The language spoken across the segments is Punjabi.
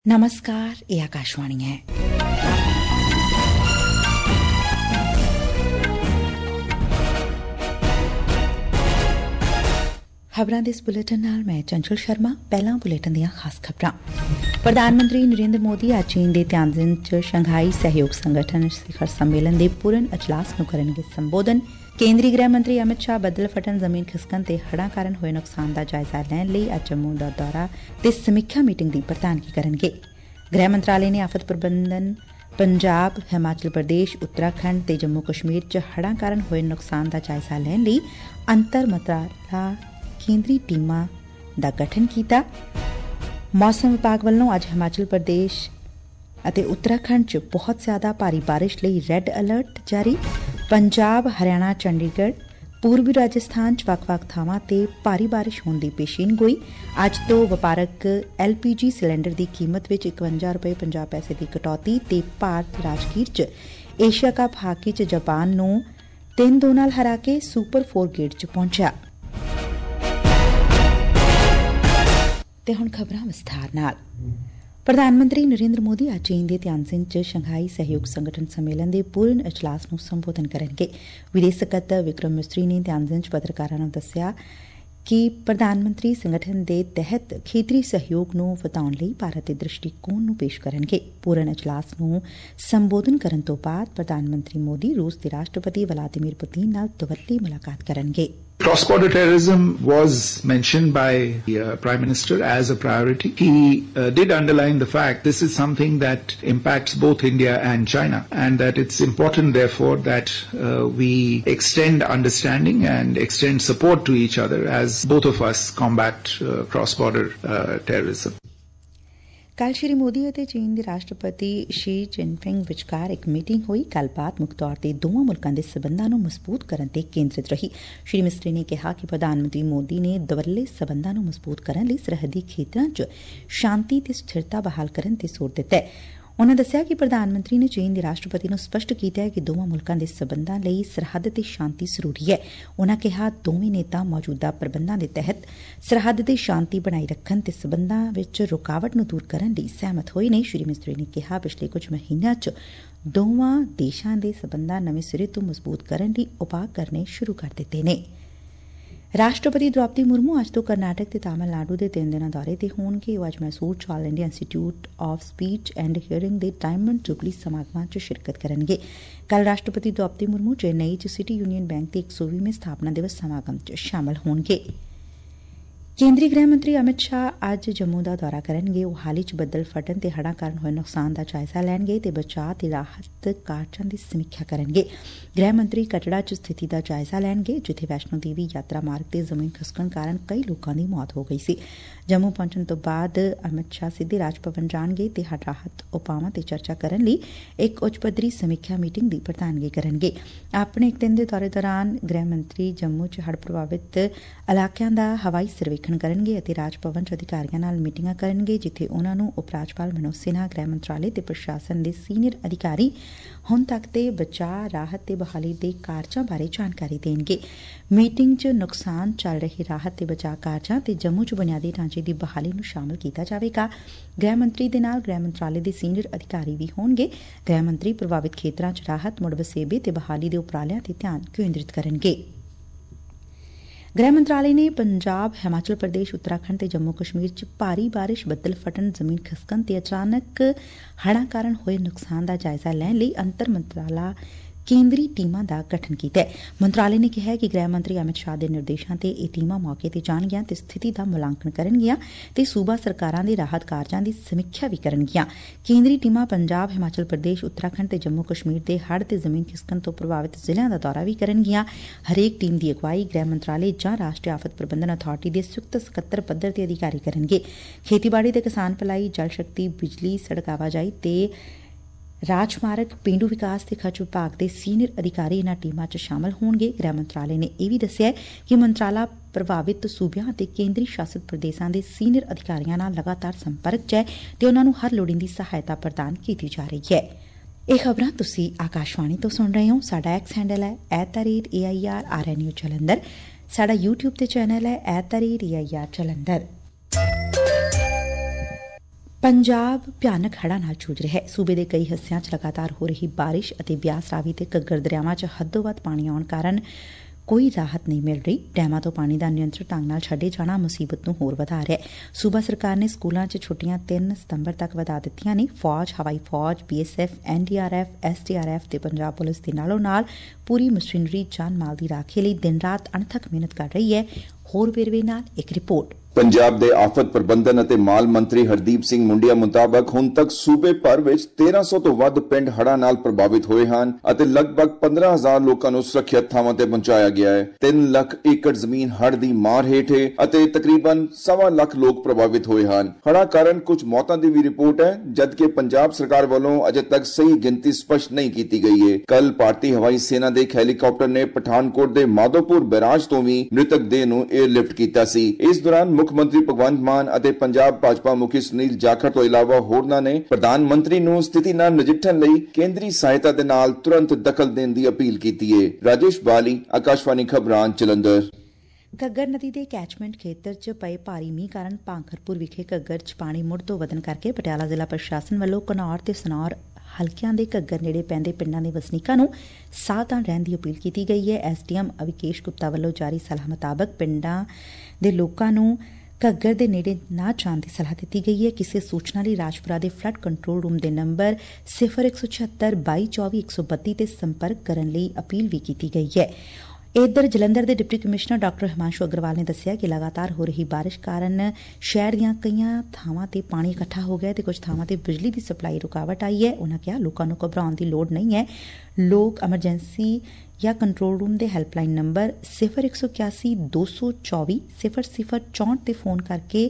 नमस्कार, ये आकाशवाणी है। खबरां दे इस बुलेटिन नाल मैं चंचल शर्मा। पहला बुलेटिन दियां खास खबरां। प्रधानमंत्री नरेंद्र मोदी आज चीन दे तियानजिन च शंघाई सहयोग संगठन शिखर सम्मेलन दे पूर्ण अजलास नूं करनगे संबोधन। केंद्री गृह मंत्री अमित शाह बदल फटन जमीन खिसकन ते हड़ां कारण होए नुकसान दा जायजा लैण लई अज जम्मू दा दौरा ते समीक्षा मीटिंग दी प्रधानगी करनगे। गृह मंत्रालय ने आफत प्रबंधन पंजाब, हिमाचल प्रदेश, उत्तराखंड ते जम्मू कश्मीर च हड़ां कारण होए नुकसान दा जायजा लैण लई अंतर मंत्राला केंद्री टीमां दा गठन कीता। मौसम विभाग ਵੱਲੋਂ ਅੱਜ ਹਿਮਾਚਲ ਪ੍ਰਦੇਸ਼ ਅਤੇ ਉੱਤਰਾਖੰਡ 'ਚ ਬਹੁਤ ਜ਼ਿਆਦਾ ਭਾਰੀ ਬਾਰਿਸ਼ ਲਈ ਰੈੱਡ ਅਲਰਟ ਜਾਰੀ। ਪੰਜਾਬ, ਹਰਿਆਣਾ, ਚੰਡੀਗੜ੍ਹ, ਪੂਰਬੀ ਰਾਜਸਥਾਨ 'ਚ ਵੱਖ-ਵੱਖ ਥਾਵਾਂ ਤੇ ਭਾਰੀ ਬਾਰਿਸ਼ ਹੋਣ ਦੀ ਪੇਸ਼ੀਨਗੋਈ। ਅੱਜ ਤੋਂ ਵਪਾਰਕ LPG ਸਿਲੰਡਰ ਦੀ ਕੀਮਤ ਵਿੱਚ ₹51.50 ਦੀ ਕਟੌਤੀ ਤੇ ਭਾਰਤ ਰਾਜਗੀਰ 'ਚ ਏਸ਼ੀਆ ਕੱਪ ਹਾਕੀ 'ਚ ਜਾਪਾਨ ਨੂੰ 3-2 ਨਾਲ ਹਰਾ ਕੇ ਸੁਪਰ 4 ਗੇੜ 'ਚ ਪਹੁੰਚਿਆ। ਤੇ ਹੁਣ ਖਬਰਾਂ ਵਿਸਥਾਰ ਨਾਲ। ਪ੍ਰਧਾਨ ਮੰਤਰੀ ਨਰਿੰਦਰ ਮੋਦੀ ਅੱਜ ਚੀਨ ਦੇ ਤਿਆਨਜਿਨ 'ਚ ਸ਼ੰਘਾਈ ਸਹਿਯੋਗ ਸੰਗਠਨ ਸੰਮੇਲਨ ਦੇ ਪੂਰਨ ਅਜਲਾਸ ਨੂੰ ਸੰਬੋਧਨ ਕਰਨਗੇ। ਵਿਦੇਸ਼ ਸਕੱਤਰ ਵਿਕਰਮ ਮਿਸਰੀ ਨੇ ਤਿਆਨਜਿਨ 'ਚ ਪੱਤਰਕਾਰਾਂ ਨੂੰ ਦੱਸਿਆ ਕਿ ਪ੍ਰਧਾਨ ਮੰਤਰੀ ਸੰਗਠਨ ਦੇ ਤਹਿਤ ਖੇਤਰੀ ਸਹਿਯੋਗ ਨੂੰ ਵਧਾਉਣ ਲਈ ਭਾਰਤ ਦੇ ਦ੍ਰਿਸ਼ਟੀਕੋਣ ਨੂੰ ਪੇਸ਼ ਕਰਨਗੇ। ਪੂਰਨ ਅਜਲਾਸ ਨੂੰ ਸੰਬੋਧਨ ਕਰਨ ਤੋਂ ਬਾਅਦ ਪ੍ਰਧਾਨ ਮੰਤਰੀ ਮੋਦੀ ਰੂਸ ਦੇ ਰਾਸ਼ਟਰਪਤੀ ਵਲਾਦੀਮੀਰ ਪੁਤਿਨ ਨਾਲ ਦੁਵੱਲੀ ਮੁਲਾਕਾਤ ਕਰਨਗੇ। Cross-border terrorism was mentioned by the Prime Minister as a priority. He did underline the fact this is something that impacts both India and China, and that it's important, therefore, that we extend understanding and extend support to each other as both of us combat cross-border terrorism. ਕੱਲ੍ਹ ਸ੍ਰੀ ਮੋਦੀ ਅਤੇ ਚੀਨ ਦੇ ਰਾਸ਼ਟਰਪਤੀ ਸ਼ੀ ਜਿਨਪਿੰਗ ਵਿਚਕਾਰ ਇੱਕ ਮੀਟਿੰਗ ਹੋਈ। ਗੱਲਬਾਤ ਮੁੱਖ ਤੌਰ ਤੇ ਦੋਵਾਂ ਮੁਲਕਾਂ ਦੇ ਸਬੰਧਾਂ ਨੂੰ ਮਜ਼ਬੂਤ ਕਰਨ ਤੇ ਕੇਂਦਰਿਤ ਰਹੀ। ਸ੍ਰੀ ਮਿਸਰੀ ਨੇ ਕਿਹਾ ਕਿ ਪ੍ਰਧਾਨ ਮੰਤਰੀ ਮੋਦੀ ਨੇ ਦੁਵੱਲੇ ਸਬੰਧਾਂ ਨੂੰ ਮਜ਼ਬੂਤ ਕਰਨ ਲਈ ਸਰਹੱਦੀ ਖੇਤਰਾਂ 'ਚ ਸ਼ਾਂਤੀ ਤੇ ਸਥਿਰਤਾ ਬਹਾਲ ਕਰਨ ਤੇ ਜ਼ੋਰ ਦਿੱਤਾ। ਉਨ੍ਹਾਂ ਦੱਸਿਆ ਕਿ ਪ੍ਰਧਾਨ ਮੰਤਰੀ ਨੇ ਚੀਨ ਦੇ ਰਾਸ਼ਟਰਪਤੀ ਨੂੰ ਸਪਸ਼ਟ ਕੀਤਾ ਕਿ ਦੋਵਾਂ ਮੁਲਕਾਂ ਦੇ ਸਬੰਧਾਂ ਲਈ ਸਰਹੱਦ ਤੇ ਸ਼ਾਂਤੀ ਜ਼ਰੂਰੀ ਹੈ। ਉਨ੍ਹਾਂ ਕਿਹਾ ਦੋਵੇਂ ਨੇਤਾ ਮੌਜੂਦਾ ਪ੍ਰਬੰਧਾਂ ਦੇ ਤਹਿਤ ਸਰਹੱਦ ਤੇ ਸ਼ਾਂਤੀ ਬਣਾਈ ਰੱਖਣ ਤੇ ਸਬੰਧਾਂ ਵਿੱਚ ਰੁਕਾਵਟ ਨੂੰ ਦੂਰ ਕਰਨ ਲਈ ਸਹਿਮਤ ਹੋਏ ਨੇ। ਸ੍ਰੀ ਮਿਸਰੀ ਨੇ ਕਿਹਾ ਪਿਛਲੇ ਕੁਝ ਮਹੀਨਿਆਂ 'ਚ ਦੋਵਾਂ ਦੇਸ਼ਾਂ ਦੇ ਸਬੰਧਾਂ ਨਵੇਂ ਸਿਰੇ ਤੋਂ ਮਜ਼ਬੂਤ ਕਰਨ ਲਈ ਉਪਾਅ ਕਰਨੇ ਸ਼ੁਰੂ ਕਰ ਦਿੱਤੇ ਨੇ। ਰਾਸ਼ਟਰਪਤੀ ਦ੍ਰੌਪਦੀ ਮੁਰਮੂ ਅੱਜ ਤੋਂ ਕਰਨਾਟਕ ਤੇ ਤਾਮਿਲਨਾਡੂ ਦੇ 3 ਦਿਨਾਂ ਦੌਰੇ ਤੇ ਹੋਣਗੇ। ਉਹ ਅੱਜ ਮੈਸੂਰ 'ਚ all India institute of speech and hearing ਦੇ ਡਾਇਮੰਡ ਜੁਬਲੀ ਸਮਾਗਮਾਂ 'ਚ ਸ਼ਿਰਕਤ ਕਰਨਗੇ। ਕੱਲ੍ਹ ਰਾਸ਼ਟਰਪਤੀ ਦ੍ਰੌਪਦੀ ਮੁਰਮੂ ਚੇਨਈ 'ਚ ਸਿਟੀ ਯੂਨੀਅਨ ਬੈਂਕ ਦੇ 120ਵੇਂ ਸਥਾਪਨਾ ਦਿਵਸ ਸਮਾਗਮ 'ਚ ਸ਼ਾਮਲ ਹੋਣਗੇ। ਕੇਂਦਰੀ ਗ੍ਰਹਿ ਮੰਤਰੀ ਅਮਿਤ ਸ਼ਾਹ ਅੱਜ ਜੰਮੂ ਦਾ ਦੌਰਾ ਕਰਨਗੇ। ਉਹ ਹਾਲ ਹੀ 'ਚ ਬੱਦਲ ਫਟਣ ਤੇ ਹੜ੍ਹਾਂ ਕਾਰਨ ਹੋਏ ਨੁਕਸਾਨ ਦਾ ਜਾਇਜ਼ਾ ਲੈਣਗੇ ਤੇ ਬਚਾਅ ਤੇ ਰਾਹਤ ਕਾਰਜਾਂ ਦੀ ਸਮੀਖਿਆ ਕਰਨਗੇ। ਗ੍ਰਹਿ ਮੰਤਰੀ ਕਟੜਾ 'ਚ ਸਥਿਤੀ ਦਾ ਜਾਇਜ਼ਾ ਲੈਣਗੇ, ਜਿੱਥੇ ਵੈਸ਼ਨੋ ਦੇਵੀ ਯਾਤਰਾ ਮਾਰਗ ਤੇ ਜ਼ਮੀਨ ਖਿਸਕਣ ਕਾਰਨ ਕਈ ਲੋਕਾਂ ਦੀ ਮੌਤ ਹੋ ਗਈ ਸੀ। ਜੰਮੂ ਪਹੁੰਚਣ ਤੋਂ ਬਾਅਦ ਅਮਿਤ ਸ਼ਾਹ ਸਿੱਧੇ ਰਾਜ ਭਵਨ ਜਾਣਗੇ ਤੇ ਹੜ੍ਹ ਰਾਹਤ ਉਪਾਵਾਂ ਤੇ ਚਰਚਾ ਕਰਨ ਲਈ ਇੱਕ ਉੱਚ ਪੱਧਰੀ ਸਮੀਖਿਆ ਮੀਟਿੰਗ ਦੀ ਪ੍ਰਧਾਨਗੀ ਕਰਨਗੇ। ਆਪਣੇ ਇੱਕ ਦਿਨ ਦੇ ਦੌਰੇ ਦੌਰਾਨ ਗ੍ਰਹਿ ਮੰਤਰੀ ਜੰਮੂ 'ਚ ਹੜ੍ਹ ਪ੍ਰਭਾਵਿਤ ਇਲਾਕਿਆਂ ਦਾ ਹਵਾਈ ਸਰਵੇਖਣ ਕਰਨਗੇ ਅਤੇ ਰਾਜ ਭਵਨ 'ਚ ਅਧਿਕਾਰੀਆਂ ਨਾਲ ਮੀਟਿੰਗਾਂ ਕਰਨਗੇ, ਜਿੱਥੇ ਉਨ੍ਹਾਂ ਨੂੰ ਉਪ ਰਾਜਪਾਲ ਮਨੋਜ ਸਿਨਹਾ, ਗ੍ਰਹਿ ਮੰਤਰਾਲੇ ਤੇ ਪ੍ਰਸ਼ਾਸਨ ਦੇ ਸੀਨੀਅਰ ਅਧਿਕਾਰੀ ਹੁਣ ਤੱਕ ਦੇ ਬਚਾਅ, ਰਾਹਤ ਤੇ ਬਹਾਲੀ ਦੇ ਕਾਰਜਾਂ ਬਾਰੇ ਜਾਣਕਾਰੀ ਦੇਣਗੇ। ਮੀਟਿੰਗ 'ਚ ਨੁਕਸਾਨ ਚੱਲ ਰਹੇ ਰਾਹਤ ਤੇ ਬਚਾਅ ਕਾਰਜਾਂ ਤੇ ਜੰਮੂ 'ਚ ਬੁਨਿਆਦੀ ਢਾਂਚੇ ਦੀ ਬਹਾਲੀ ਨੂੰ ਸ਼ਾਮਲ ਕੀਤਾ ਜਾਵੇਗਾ। ਗ੍ਰਹਿ ਮੰਤਰੀ ਦੇ ਨਾਲ ਗ੍ਰਹਿ ਮੰਤਰਾਲੇ ਦੇ ਸੀਨੀਅਰ ਅਧਿਕਾਰੀ ਵੀ ਹੋਣਗੇ। ਗ੍ਰਹਿ ਮੰਤਰੀ ਪ੍ਰਭਾਵਿਤ ਖੇਤਰਾਂ 'ਚ ਰਾਹਤ, ਮੁੜ ਵਸੇਬੇ ਤੇ ਬਹਾਲੀ ਦੇ ਉਪਰਾਲਿਆਂ ਤੇ ਧਿਆਨ ਕੇਂਦਰਿਤ ਕਰਨਗੇ। ਗ੍ਰਹਿ ਮੰਤਰਾਲੇ ਨੇ ਪੰਜਾਬ, ਹਿਮਾਚਲ ਪ੍ਰਦੇਸ਼, ਉੱਤਰਾਖੰਡ ਤੇ ਜੰਮੂ ਕਸ਼ਮੀਰ 'ਚ ਭਾਰੀ ਬਾਰਿਸ਼, ਬੱਦਲ ਫਟਣ, ਜ਼ਮੀਨ ਖਿਸਕਣ ਤੇ ਅਚਾਨਕ ਹੜ੍ਹਾਂ ਕਾਰਨ ਹੋਏ ਨੁਕਸਾਨ ਦਾ ਜਾਇਜ਼ਾ ਲੈਣ ਲਈ ਅੰਤਰ ਮੰਤਰਾਲਾ ਕੇਂਦਰੀ ਟੀਮਾਂ ਦਾ ਗਠਨ ਕੀਤਾ ਹੈ। ਮੰਤਰਾਲੇ ਨੇ ਕਿਹਾ ਕਿ ਗ੍ਰਹਿ ਮੰਤਰੀ ਅਮਿਤ ਸ਼ਾਹ ਦੇ ਨਿਰਦੇਸ਼ਾਂ ਤੇ ਇਹ ਟੀਮਾਂ ਮੌਕੇ ਤੇ ਜਾਣਗੀਆਂ ਤੇ ਸਥਿਤੀ ਦਾ ਮੁਲਾਂਕਣ ਕਰਨਗੀਆਂ ਤੇ ਸੂਬਾ ਸਰਕਾਰਾਂ ਦੇ ਰਾਹਤ ਕਾਰਜਾਂ ਦੀ ਸਮੀਖਿਆ ਵੀ ਕਰਨਗੀਆਂ। ਕੇਂਦਰੀ ਟੀਮਾਂ ਪੰਜਾਬ, ਹਿਮਾਚਲ ਪ੍ਰਦੇਸ਼, ਉੱਤਰਾਖੰਡ ਤੇ ਜੰਮੂ ਕਸ਼ਮੀਰ ਦੇ ਹੜ੍ਹ ਤੇ ਜ਼ਮੀਨ ਖਿਸਕਣ ਤੋਂ ਪ੍ਰਭਾਵਿਤ ਜ਼ਿਲ੍ਹਿਆਂ ਦਾ ਦੌਰਾ ਵੀ ਕਰਨਗੀਆਂ। ਹਰੇਕ ਟੀਮ ਦੀ ਅਗਵਾਈ ਗ੍ਰਹਿ ਮੰਤਰਾਲੇ ਜਾਂ ਰਾਸ਼ਟਰੀ ਆਫਤ ਪ੍ਰਬੰਧਨ ਅਥਾਰਟੀ ਦੇ ਸੰਯੁਕਤ ਸਕੱਤਰ ਪੱਧਰ ਤੇ ਅਧਿਕਾਰੀ ਕਰਨਗੇ। ਖੇਤੀਬਾੜੀ ਤੇ ਕਿਸਾਨ ਭਲਾਈ, ਜਲ ਸ਼ਕਤੀ, ਬਿਜਲੀ, ਸੜਕ ਆਵਾਜਾਈ ਤੇ ਰਾਜ ਮਾਰਗ, ਪੇਂਡੂ ਵਿਕਾਸ ਤੇ ਖਰਚ ਵਿਭਾਗ ਦੇ ਸੀਨੀਅਰ ਅਧਿਕਾਰੀ ਇਨ੍ਹਾਂ ਟੀਮਾਂ 'ਚ ਸ਼ਾਮਲ ਹੋਣਗੇ। ਗ੍ਰਹਿ ਮੰਤਰਾਲੇ ਨੇ ਇਹ ਵੀ ਦੱਸਿਆ ਕਿ ਮੰਤਰਾਲਾ ਪ੍ਰਭਾਵਿਤ ਸੂਬਿਆਂ ਅਤੇ ਕੇਂਦਰੀ ਸ਼ਾਸਤ ਪ੍ਰਦੇਸ਼ਾਂ ਦੇ ਸੀਨੀਅਰ ਅਧਿਕਾਰੀਆਂ ਨਾਲ ਲਗਾਤਾਰ ਸੰਪਰਕ 'ਚ ਹੈ ਤੇ ਉਨ੍ਹਾਂ ਨੂੰ ਹਰ ਲੋੜੀਂਦੀ ਸਹਾਇਤਾ ਪ੍ਰਦਾਨ ਕੀਤੀ ਜਾ ਰਹੀ ਹੈ। ਇਹ ਖਬਰਾਂ ਤੁਸੀਂ ਆਕਾਸ਼ਵਾਣੀ ਤੋਂ ਸੁਣ ਰਹੇ ਹੋ। ਸਾਡਾ ਐਕਸ ਹੈਂਡਲ ਹੈ @AIRRNU ਜਲੰਧਰ। ਸਾਡਾ YouTube ਤੇ ਚੈਨਲ ਹੈ @AIR ਜਲੰਧਰ। ਪੰਜਾਬ ਭਿਆਨਕ ਹੜ੍ਹਾਂ ਨਾਲ ਜੂਝ ਰਿਹਾ ਹੈ। ਸੂਬੇ ਦੇ ਕਈ ਹਿੱਸਿਆਂ 'ਚ ਲਗਾਤਾਰ ਹੋ ਰਹੀ ਬਾਰਿਸ਼ ਅਤੇ ਬਿਆਸ, ਰਾਵੀ ਤੇ ਘੱਗਰ ਦਰਿਆਵਾਂ 'ਚ ਹੱਦੋਂ ਵੱਧ ਪਾਣੀ ਆਉਣ ਕਾਰਨ ਕੋਈ ਰਾਹਤ ਨਹੀਂ ਮਿਲ ਰਹੀ। ਡੈਮਾਂ ਤੋਂ ਪਾਣੀ ਦਾ ਨਿਯੰਤਰਿਤ ਢੰਗ ਨਾਲ ਛੱਡੇ ਜਾਣਾ ਮੁਸੀਬਤ ਨੂੰ ਹੋਰ ਵਧਾ ਰਿਹਾ ਹੈ। ਸੂਬਾ ਸਰਕਾਰ ਨੇ ਸਕੂਲਾਂ 'ਚ ਛੁੱਟੀਆਂ 3 ਸਤੰਬਰ ਤੱਕ ਵਧਾ ਦਿੱਤੀਆਂ ਨੇ। ਫੌਜ, ਹਵਾਈ ਫੌਜ, BSF, NDRF, SDRF ਤੇ ਪੰਜਾਬ ਪੁਲਿਸ ਦੇ ਨਾਲੋਂ ਨਾਲ ਪੂਰੀ ਮਸ਼ੀਨਰੀ ਜਾਨ ਮਾਲ ਦੀ ਰਾਖੀ ਲਈ ਦਿਨ ਰਾਤ ਅਣਥੱਕ ਮਿਹਨਤ ਕਰ ਰਹੀ ਹੈ। ਹੋਰ ਵੇਰਵੇ ਨਾਲ ਇੱਕ ਰਿਪੋਰਟ। ਪੰਜਾਬ ਦੇ ਆਫਤ ਪ੍ਰਬੰਧਨ ਅਤੇ ਮਾਲ ਮੰਤਰੀ ਹਰਦੀਪ ਸਿੰਘ ਮੁੰਡਿਆ ਮੁਤਾਬਕ ਹੁਣ ਤੱਕ ਸੂਬੇ ਭਰ ਵਿੱਚ 1300 ਤੋਂ ਵੱਧ ਪਿੰਡ ਹੜ੍ਹਾਂ ਨਾਲ ਪ੍ਰਭਾਵਿਤ ਹੋਏ ਹਨ ਅਤੇ ਲਗਭਗ 15000 ਲੋਕਾਂ ਨੂੰ ਸੁਰੱਖਿਅਤ ਥਾਵਾਂ ਤੇ ਪਹੁੰਚਾਇਆ ਗਿਆ ਹੈ। 3 ਲੱਖ ਏਕੜ ਜ਼ਮੀਨ ਹੜ੍ਹ ਦੀ ਮਾਰ ਹੇਠ ਹੈ ਅਤੇ ਤਕਰੀਬਨ 1.25 ਲੱਖ ਲੋਕ ਪ੍ਰਭਾਵਿਤ ਹੋਏ ਹਨ। ਹੜ੍ਹਾਂ ਕਾਰਨ ਕੁਝ ਮੌਤਾਂ ਦੀ ਵੀ ਰਿਪੋਰਟ ਹੈ, ਜਦਕਿ ਪੰਜਾਬ ਸਰਕਾਰ ਵੱਲੋਂ ਅਜੇ ਤੱਕ ਸਹੀ ਗਿਣਤੀ ਸਪਸ਼ਟ ਨਹੀਂ ਕੀਤੀ ਗਈ ਹੈ। ਕੱਲ ਭਾਰਤੀ ਹਵਾਈ ਸੈਨਾ ਦੇ ਇੱਕ ਹੈਲੀਕਾਪਟਰ ਨੇ ਪਠਾਨਕੋਟ ਦੇ ਮਾਧੋਪੁਰ ਬੈਰਾਜ ਤੋਂ ਵੀ ਮ੍ਰਿਤਕ ਦੇਹ ਨੂੰ 에ਅਰਲਿਫਟ ਕੀਤਾ ਸੀ। ਇਸ ਦੌਰਾਨ ਮੁੱਖ ਮੰਤਰੀ ਭਗਵੰਤ ਮਾਨ ਅਤੇ ਪੰਜਾਬ ਭਾਜਪਾ ਮੁਖੀ ਸੁਨੀਲ ਜਾਖੜ ਤੋਂ ਇਲਾਵਾ ਹੋਰਨਾਂ ਨੇ ਪ੍ਰਧਾਨ ਮੰਤਰੀ ਨੂੰ ਸਥਿਤੀ ਨਾਲ ਨਜਿੱਠਣ ਲਈ ਕੇਂਦਰੀ ਸਹਾਇਤਾ ਦੇ ਨਾਲ ਤੁਰੰਤ ਦਖਲ ਦੇਣ ਦੀ ਅਪੀਲ ਕੀਤੀ ਹੈ। ਰਾਜੇਸ਼ ਬਾਲੀ, ਆਕਾਸ਼ਵਾਣੀ ਖਬਰਾਂ, ਜਲੰਧਰ। ਘੱਗਰ ਨਦੀ ਦੇ ਕੈਚਮੈਂਟ ਖੇਤਰ 'ਚ ਪਏ ਭਾਰੀ ਮੀਂਹ ਕਾਰਨ ਭਾਂਖਰਪੁਰ ਵਿਖੇ ਘੱਗਰ 'ਚ ਪਾਣੀ ਮੁੜ ਤੋਂ ਵਧਣ ਕਰਕੇ ਪਟਿਆਲਾ ਜ਼ਿਲ੍ਹਾ ਪ੍ਰਸ਼ਾਸਨ ਵੱਲੋਂ ਘਨੌਰ ਤੇ ਸਨੌਰ ਹਲਕਿਆਂ ਦੇ ਘੱਗਰ ਨੇੜੇ ਪੈਂਦੇ ਪਿੰਡਾਂ ਦੇ ਵਸਨੀਕਾਂ ਨੂੰ ਸਾਵਧਾਨ ਰਹਿਣ ਦੀ ਅਪੀਲ ਕੀਤੀ ਗਈ ਹੈ। SDM ਅਵਿਕੇਸ਼ ਗੁਪਤਾ ਵੱਲੋਂ ਜਾਰੀ ਸਲਾਹ ਮੁਤਾਬਕ ਪਿੰਡਾਂ ਦੇ ਲੋਕਾਂ ਨੂੰ ਘੱਗਰ ਦੇ ਨੇੜੇ ਨਾ ਜਾਣ ਦੀ ਸਲਾਹ ਦਿੱਤੀ ਗਈ ਹੈ। ਕਿਸੇ ਸੂਚਨਾ ਲਈ ਰਾਜਪੁਰਾ ਦੇ ਫਲੱਡ ਕੰਟਰੋਲ ਰੂਮ ਦੇ ਨੰਬਰ 0176 2224 132 ਤੇ ਸੰਪਰਕ ਕਰਨ ਲਈ ਅਪੀਲ ਵੀ ਕੀਤੀ ਗਈ ਹੈ। ਇਧਰ ਜਲੰਧਰ ਦੇ deputy commissioner doctor Himanshu Agarwal ਨੇ ਦੱਸਿਆ ਕਿ ਲਗਾਤਾਰ ਹੋ ਰਹੀ ਬਾਰਿਸ਼ ਕਾਰਨ ਸ਼ਹਿਰ ਦੀਆਂ ਕਈਆਂ ਥਾਵਾਂ ਤੇ ਪਾਣੀ ਇਕੱਠਾ ਹੋ ਗਿਆ ਤੇ ਕੁਝ ਥਾਵਾਂ ਤੇ ਬਿਜਲੀ ਦੀ ਸਪਲਾਈ ਰੁਕਾਵਟ ਆਈ ਹੈ। ਉਨ੍ਹਾਂ ਕਿਹਾ ਲੋਕਾਂ ਨੂੰ ਘਬਰਾਉਣ ਦੀ ਲੋੜ ਨਹੀਂ ਹੈ। ਲੋਕ ਐਮਰਜੈਂਸੀ ਜਾਂ ਕੰਟਰੋਲ ਰੂਮ ਦੇ ਹੈਲਪਲਾਈਨ ਨੰਬਰ 0181 224 0064 ਤੇ ਫੋਨ ਕਰਕੇ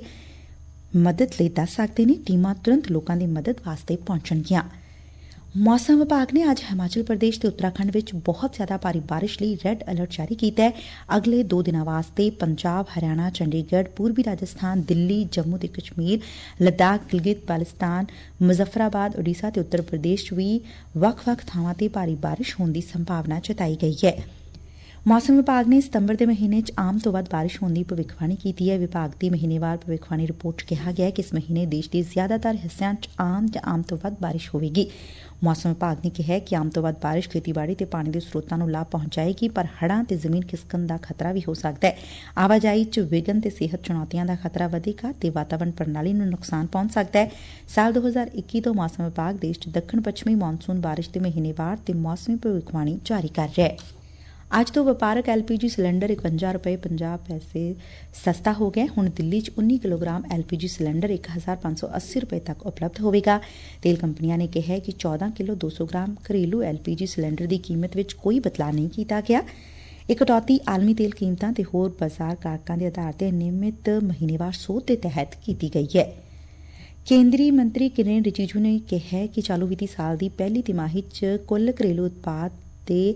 ਮਦਦ ਲਈ ਦੱਸ ਸਕਦੇ ਨੇ। ਟੀਮਾਂ ਤੁਰੰਤ ਲੋਕਾਂ ਦੀ ਮਦਦ ਵਾਸਤੇ ਪਹੁੰਚਣਗੀਆਂ। ਮੌਸਮ ਵਿਭਾਗ ਨੇ ਅੱਜ ਹਿਮਾਚਲ ਪ੍ਰਦੇਸ਼ ਤੇ ਉੱਤਰਾਖੰਡ ਵਿੱਚ ਬਹੁਤ ਜ਼ਿਆਦਾ ਭਾਰੀ ਬਾਰਿਸ਼ ਲਈ ਰੈੱਡ ਅਲਰਟ ਜਾਰੀ ਕੀਤਾ ਹੈ। ਅਗਲੇ 2 ਦਿਨਾਂ ਵਾਸਤੇ ਪੰਜਾਬ, ਹਰਿਆਣਾ, ਚੰਡੀਗੜ੍ਹ, ਪੂਰਬੀ ਰਾਜਸਥਾਨ, ਦਿੱਲੀ, ਜੰਮੂ ਤੇ ਕਸ਼ਮੀਰ, ਲੱਦਾਖ, ਗਿਲਗਿਤ ਬਾਲਟਿਸਤਾਨ, ਮੁਜ਼ੱਫਰਾਬਾਦ, ਓਡੀਸ਼ਾ ਤੇ ਉੱਤਰ ਪ੍ਰਦੇਸ਼ 'ਚ ਵੀ ਵੱਖ-ਵੱਖ ਥਾਵਾਂ ਤੇ ਭਾਰੀ ਬਾਰਿਸ਼ ਹੋਣ ਦੀ ਸੰਭਾਵਨਾ ਜਤਾਈ ਗਈ ਹੈ। ਮੌਸਮ ਵਿਭਾਗ ਨੇ ਸਤੰਬਰ ਦੇ ਮਹੀਨੇ 'ਚ ਆਮ ਤੋਂ ਵੱਧ ਬਾਰਿਸ਼ ਹੋਣ ਦੀ ਭਵਿੱਖਬਾਣੀ ਕੀਤੀ ਹੈ। ਵਿਭਾਗ ਦੀ ਮਹੀਨੇਵਾਰ ਭਵਿੱਖਬਾਣੀ ਰਿਪੋਰਟ 'ਚ ਕਿਹਾ ਗਿਆ ਹੈ ਕਿ ਇਸ ਮਹੀਨੇ ਦੇਸ਼ ਦੇ ਜ਼ਿਆਦਾਤਰ ਹਿੱਸਿਆਂ 'ਚ ਆਮ ਜਾਂ ਆਮ ਤੋਂ ਵੱਧ ਬਾਰਿਸ਼ ਹੋਵੇਗੀ। ਮੌਸਮ ਵਿਭਾਗ ਨੇ ਕਿਹਾ ਕਿ ਆਮ ਤੋਂ ਵੱਧ ਬਾਰਿਸ਼ ਖੇਤੀਬਾੜੀ ਤੇ ਪਾਣੀ ਦੇ ਸਰੋਤਾਂ ਨੂੰ ਲਾਭ ਪਹੁੰਚਾਏਗੀ, ਪਰ ਹੜ੍ਹਾਂ ਤੇ ਜ਼ਮੀਨ ਖਿਸਕਣ ਦਾ ਖਤਰਾ ਵੀ ਹੋ ਸਕਦਾ ਹੈ। ਆਵਾਜਾਈ 'ਚ ਵਿਘਨ ਤੇ ਸਿਹਤ ਚੁਣੌਤੀਆਂ ਦਾ ਖਤਰਾ ਵਧੇਗਾ ਤੇ ਵਾਤਾਵਰਣ ਪ੍ਰਣਾਲੀ ਨੂੰ ਨੁਕਸਾਨ ਪਹੁੰਚ ਸਕਦਾ ਹੈ। ਸਾਲ 2021 ਤੋਂ ਮੌਸਮ ਵਿਭਾਗ ਦੇਸ਼ 'ਚ ਦੱਖਣ ਪੱਛਮੀ ਮੌਨਸੂਨ ਬਾਰਿਸ਼ ਦੇ ਮਹੀਨੇਵਾਰ ਤੇ ਮੌਸਮੀ ਭਵਿੱਖਬਾਣੀ ਜਾਰੀ ਕਰ ਰਿਹਾ ਹੈ। ਅੱਜ ਤੋਂ ਵਪਾਰਕ LPG ਸਿਲੰਡਰ 51 ਰੁਪਏ 50 ਪੈਸੇ ਸਸਤਾ ਹੋ ਗਿਆ। ਹੁਣ ਦਿੱਲੀ 'ਚ 19 ਕਿਲੋਗ੍ਰਾਮ LPG ਸਿਲੰਡਰ 1580 ਰੁਪਏ ਤੱਕ ਉਪਲਬਧ ਹੋਵੇਗਾ। ਤੇਲ ਕੰਪਨੀਆਂ ਨੇ ਕਿਹਾ ਕਿ 14 ਕਿਲੋ 200 ਗ੍ਰਾਮ ਘਰੇਲੂ LPG ਸਿਲੰਡਰ ਦੀ ਕੀਮਤ ਵਿੱਚ ਕੋਈ ਬਦਲਾਅ ਨਹੀਂ ਕੀਤਾ ਗਿਆ। ਇਹ ਕਟੌਤੀ ਆਲਮੀ ਤੇਲ ਕੀਮਤਾਂ ਤੇ ਹੋਰ ਬਾਜ਼ਾਰ ਕਾਰਕਾਂ ਦੇ ਆਧਾਰ ਤੇ ਨਿਯਮਿਤ ਮਹੀਨੇਵਾਰ ਸੋਧ ਦੇ ਤਹਿਤ ਕੀਤੀ ਗਈ ਹੈ। ਕੇਂਦਰੀ ਮੰਤਰੀ ਕਿਰੇਨ ਰਿਜੀਜੂ ਨੇ ਕਿਹਾ ਕਿ ਚਾਲੂ ਵਿੱਤੀ ਸਾਲ ਦੀ ਪਹਿਲੀ ਤਿਮਾਹੀ 'ਚ ਕੁੱਲ ਘਰੇਲੂ ਉਤਪਾਦ ਦੇ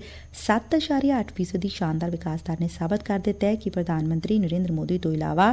7.8% ਦੀ ਸ਼ਾਨਦਾਰ ਵਿਕਾਸ ਦਰ ਨੇ ਸਾਬਤ ਕਰ ਦਿੱਤਾ ਹੈ ਕਿ ਪ੍ਰਧਾਨ ਮੰਤਰੀ ਨਰਿੰਦਰ ਮੋਦੀ ਤੋਂ ਇਲਾਵਾ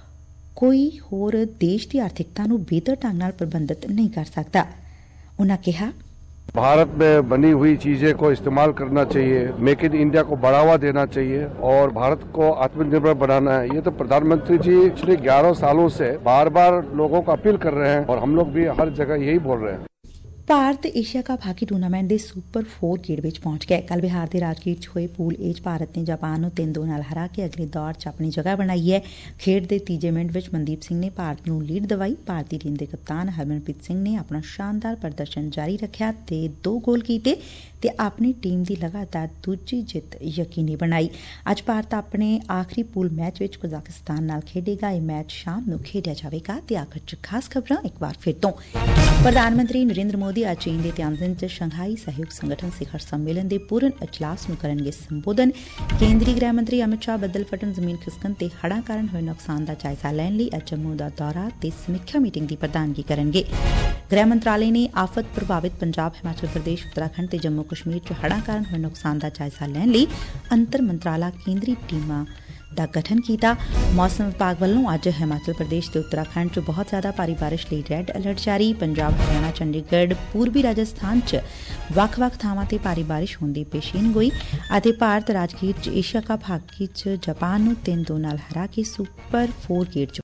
ਕੋਈ ਹੋਰ ਦੇਸ਼ ਦੀ ਆਰਥਿਕਤਾ ਨੂੰ ਬਿਹਤਰ ਢੰਗ ਨਾਲ ਪ੍ਰਬੰਧਿਤ ਨਹੀਂ ਕਰ ਸਕਦਾ। ਉਨ੍ਹਾਂ ਕਿਹਾ, भारत में बनी हुई चीजें को इस्तेमाल करना चाहिए, मेक इन इंडिया को बढ़ावा देना चाहिए और भारत को आत्मनिर्भर बनाना है। ये तो प्रधानमंत्री जी पिछले 11 सालों से बार बार लोगों को अपील कर रहे हैं और हम लोग भी हर जगह यही बोल रहे हैं। Bharat Asia cup hockey tournament ਦੇ ਸੁਪਰ 4 ਗੇੜ ਵਿੱਚ ਪਹੁੰਚ ਗਿਆ। ਕੱਲ੍ਹ ਬਿਹਾਰ ਦੇ ਰਾਜਗੀਰ 'ਚ ਹੋਏ ਪੂਲ ਏ 'ਚ ਭਾਰਤ ਨੇ ਜਾਪਾਨ ਨੂੰ 3-2 ਨਾਲ ਹਰਾ ਕੇ ਅਗਲੇ ਦੌਰ 'ਚ ਆਪਣੀ ਜਗ੍ਹਾ ਬਣਾਈ ਹੈ। ਖੇਡ ਦੇ ਤੀਜੇ ਮਿੰਟ ਵਿੱਚ ਮਨਦੀਪ ਸਿੰਘ ਨੇ ਭਾਰਤ ਨੂੰ ਲੀਡ ਦਿਵਾਈ। ਭਾਰਤੀ ਟੀਮ ਦੇ ਕਪਤਾਨ ਹਰਮਨਪ੍ਰੀਤ ਸਿੰਘ ਨੇ ਆਪਣਾ ਸ਼ਾਨਦਾਰ ਪ੍ਰਦਰਸ਼ਨ ਜਾਰੀ ਰੱਖਿਆ ਤੇ 2 ਗੋਲ ਕੀਤੇ ਤੇ ਆਪਣੀ ਟੀਮ ਦੀ ਲਗਾਤਾਰ ਦੂਜੀ ਜਿੱਤ ਯਕੀਨੀ ਬਣਾਈ। ਅੱਜ ਭਾਰਤ ਆਪਣੇ ਆਖਰੀ ਪੂਲ ਮੈਚ ਵਿੱਚ ਕਜ਼ਾਕਿਸਤਾਨ ਨਾਲ ਖੇਡੇਗਾ। ਇਹ ਮੈਚ ਸ਼ਾਮ ਨੂੰ ਖੇਡਿਆ ਜਾਵੇਗਾ। ਤੇ ਆਖਰ 'ਚ ਖਾਸ ਖਬਰਾਂ ਇੱਕ ਵਾਰ ਫਿਰ ਤੋਂ। ਪ੍ਰਧਾਨ ਮੰਤਰੀ ਨਰਿੰਦਰ ਮੋਦੀ ਅੱਜ ਚੀਨ ਦੇ ਤਿਆਨਜਿਨ 'ਚ ਸ਼ੰਘਾਈ ਸਹਿਯੋਗ ਸੰਗਠਨ ਸਿਖਰ ਸੰਮੇਲਨ ਦੇ ਪੂਰਨ ਅਜਲਾਸ ਨੂੰ ਕਰਨਗੇ ਸੰਬੋਧਨ। ਕੇਂਦਰੀ ਗ੍ਰਹਿ ਮੰਤਰੀ ਅਮਿਤ ਸ਼ਾਹ ਬੱਦਲ ਫਟਣ, ਜ਼ਮੀਨ ਖਿਸਕਣ ਤੇ ਹੜ੍ਹਾਂ ਕਾਰਨ ਹੋਏ ਨੁਕਸਾਨ ਦਾ ਜਾਇਜ਼ਾ ਲੈਣ ਲਈ ਅੱਜ ਜੰਮੂ ਦਾ ਦੌਰਾ ਤੇ ਸਮੀਖਿਆ ਮੀਟਿੰਗ ਦੀ ਪ੍ਰਧਾਨਗੀ ਕਰਨਗੇ। ਗ੍ਰਹਿ ਮੰਤਰਾਲੇ ਨੇ ਆਫਤ ਪ੍ਰਭਾਵਿਤ ਪੰਜਾਬ, ਹਿਮਾਚਲ ਪ੍ਰਦੇਸ਼, ਉੱਤਰਾਖੰਡ ਤੇ ਜੰਮੂ ਕਸ਼ਮੀਰ 'ਚ ਹੜ੍ਹਾਂ ਕਾਰਨ ਹੋਏ ਨੁਕਸਾਨ ਦਾ ਜਾਇਜ਼ਾ ਲੈਣ ਲਈ ਅੰਤਰ ਮੰਤਰਾਲਾ ਕੇਂਦਰੀ ਟੀਮਾਂ ਦਾ ਗਠਨ ਕੀਤਾ। ਮੌਸਮ ਵਿਭਾਗ ਵੱਲੋਂ ਅੱਜ ਹਿਮਾਚਲ ਪ੍ਰਦੇਸ਼ ਤੇ ਉੱਤਰਾਖੰਡ 'ਚ ਬਹੁਤ ਜ਼ਿਆਦਾ ਭਾਰੀ ਬਾਰਿਸ਼ ਲਈ ਰੈੱਡ ਅਲਰਟ ਜਾਰੀ। ਪੰਜਾਬ, ਹਰਿਆਣਾ, ਚੰਡੀਗੜ੍ਹ, ਪੂਰਬੀ ਰਾਜਸਥਾਨ 'ਚ ਵੱਖ-ਵੱਖ ਥਾਵਾਂ ਤੇ ਭਾਰੀ ਬਾਰਿਸ਼ ਹੋਣ ਦੀ ਪੇਸ਼ੀਨਗੋਈ ਅਤੇ ਭਾਰਤ ਰਾਜਗੀਰ 'ਚ ਏਸ਼ੀਆ ਕੱਪ ਹਾਕੀ 'ਚ ਜਾਪਾਨ ਨੂੰ 3-2 ਨਾਲ ਹਰਾ ਕੇ ਸੁਪਰ 4 ਗੇੜ 'ਚ